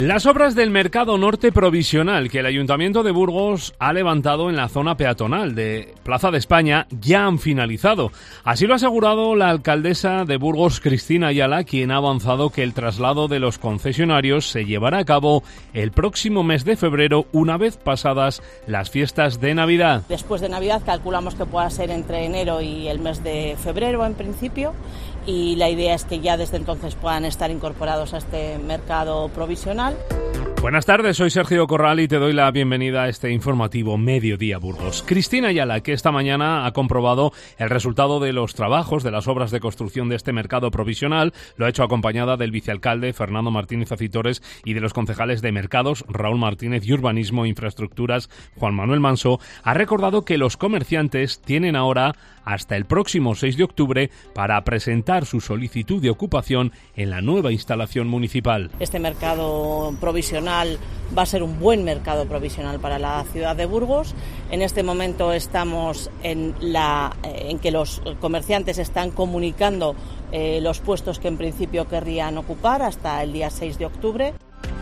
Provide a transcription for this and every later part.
Las obras del Mercado Norte provisional que el Ayuntamiento de Burgos ha levantado en la zona peatonal de Plaza de España ya han finalizado. Así lo ha asegurado la alcaldesa de Burgos, Cristina Ayala, quien ha avanzado que el traslado de los concesionarios se llevará a cabo el próximo mes de febrero, una vez pasadas las fiestas de Navidad. Después de Navidad calculamos que pueda ser entre enero y el mes de febrero en principio, y la idea es que ya desde entonces puedan estar incorporados a este mercado provisional. Buenas tardes, soy Sergio Corral y te doy la bienvenida a este informativo Mediodía Burgos. Cristina Ayala, que esta mañana ha comprobado el resultado de los trabajos de las obras de construcción de este mercado provisional, lo ha hecho acompañada del vicealcalde Fernando Martínez Acitores y de los concejales de Mercados, Raúl Martínez, y Urbanismo e Infraestructuras, Juan Manuel Manso. Ha recordado que los comerciantes tienen ahora hasta el próximo 6 de octubre para presentar su solicitud de ocupación en la nueva instalación municipal. Este mercado provisional va a ser un buen mercado provisional para la ciudad de Burgos. En este momento estamos en que los comerciantes están comunicando los puestos que en principio querrían ocupar hasta el día 6 de octubre.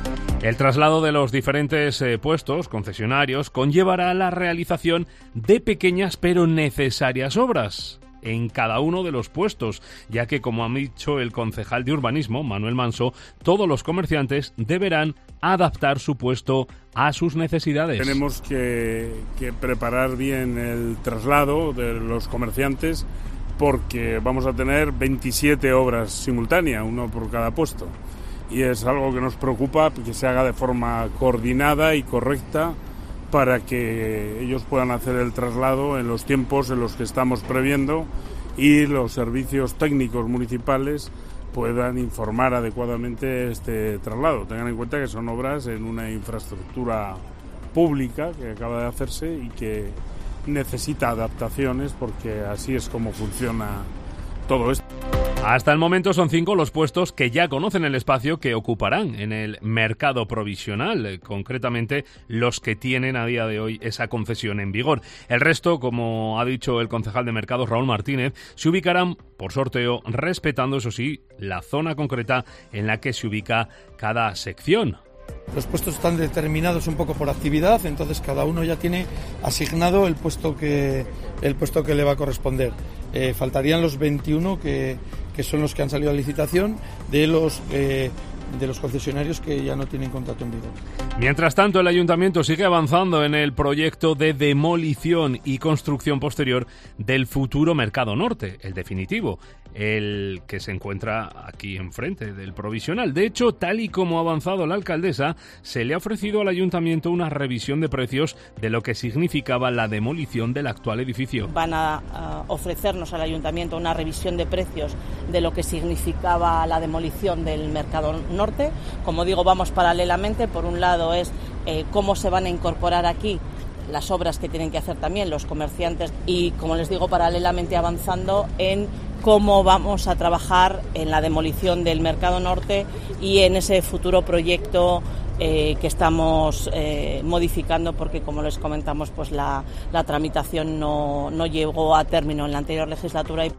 El traslado de los diferentes puestos concesionarios conllevará la realización de pequeñas pero necesarias obras en cada uno de los puestos, ya que, como ha dicho el concejal de Urbanismo, Manuel Manso, todos los comerciantes deberán adaptar su puesto a sus necesidades. Tenemos que preparar bien el traslado de los comerciantes, porque vamos a tener 27 obras simultáneas, uno por cada puesto. Y es algo que nos preocupa, que se haga de forma coordinada y correcta para que ellos puedan hacer el traslado en los tiempos en los que estamos previendo y los servicios técnicos municipales puedan informar adecuadamente este traslado. Tengan en cuenta que son obras en una infraestructura pública que acaba de hacerse y que necesita adaptaciones, porque así es como funciona todo esto. Hasta el momento son 5 los puestos que ya conocen el espacio que ocuparán en el mercado provisional, concretamente los que tienen a día de hoy esa concesión en vigor. El resto, como ha dicho el concejal de Mercados, Raúl Martínez, se ubicarán por sorteo, respetando, eso sí, la zona concreta en la que se ubica cada sección. Los puestos están determinados un poco por actividad, entonces cada uno ya tiene asignado el puesto que le va a corresponder. Faltarían los 21 que son los que han salido a licitación de los concesionarios que ya no tienen contrato en vigor. Mientras tanto, el Ayuntamiento sigue avanzando en el proyecto de demolición y construcción posterior del futuro Mercado Norte, el definitivo, el que se encuentra aquí enfrente del provisional. De hecho, tal y como ha avanzado la alcaldesa, se le ha ofrecido al Ayuntamiento una revisión de precios de lo que significaba la demolición del actual edificio. Van a ofrecernos al Ayuntamiento una revisión de precios de lo que significaba la demolición del Mercado Norte. Como digo, vamos paralelamente. Por un lado es cómo se van a incorporar aquí las obras que tienen que hacer también los comerciantes, y, como les digo, paralelamente avanzando en cómo vamos a trabajar en la demolición del Mercado Norte y en ese futuro proyecto que estamos modificando, porque, como les comentamos, pues la tramitación no llegó a término en la anterior legislatura.